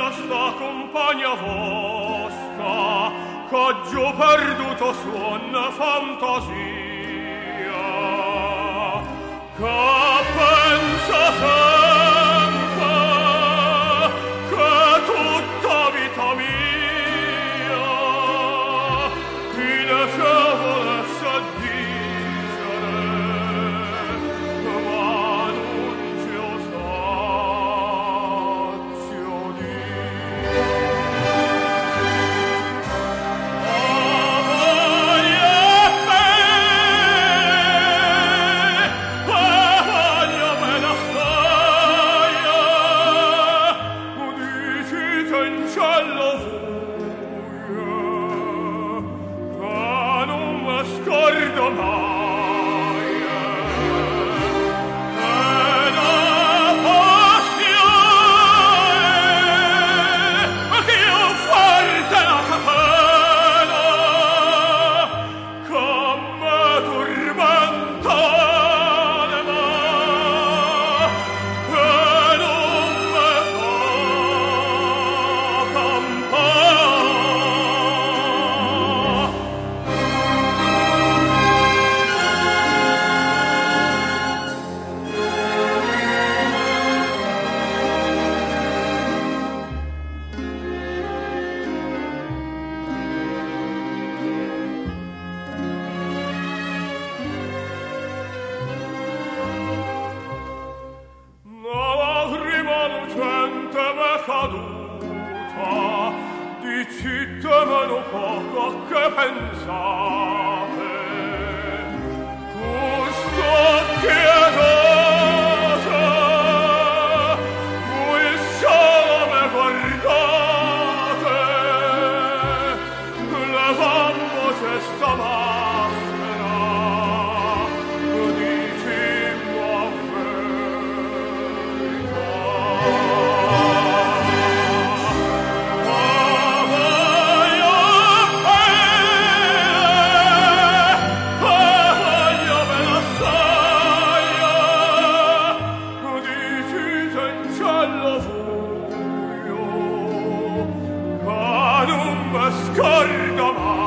bella sta compagna vostra, che giù perduto suona fantasia, che pensa sempre che tutta vita mia fine che volesse dicere, ma non ci osazio dire. Scordo mai ed a passione che io forte la capena che me tormenta l'anima e non me fa campare. Caduta, dicitemelo poco che pensate, gusto pietoso, voi solo me guardate, levammo questa maschera, dicimmo a verità. Scordo mai